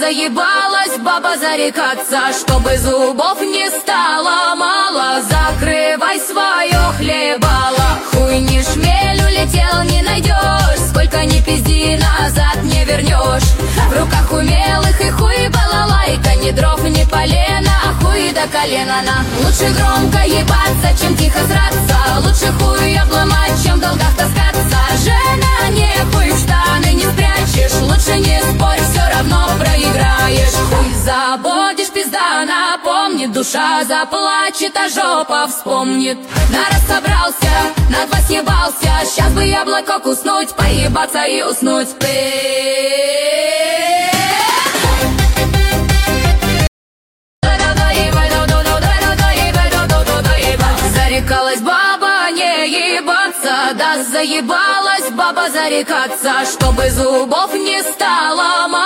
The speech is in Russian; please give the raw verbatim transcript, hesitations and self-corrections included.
заебалась баба зарекаться, чтобы зубов не стало мало. Закрывай свое хлебало, хуй не шмель, улетел не найдешь. Сколько ни пизди, назад не вернешь. В руках умелых и хуй балалайка, ни дров, ни полена, а хуй до колена. На лучше громко ебаться, чем тихо сраться. Лучше хуй обломать, чем в долгах таскаться. Жена, не хуй в штаны не спрячешь. Лучше не спорь, все равно проиграешь. Хуй забудешь, пизда напомнит. Душа заплачет, а жопа вспомнит. Народ собрался, на два съебался. Сейчас бы яблоко куснуть, поебаться и уснуть. Зарекалась баба не ебаться, да заебалась баба зарекаться, чтобы зубов не стало.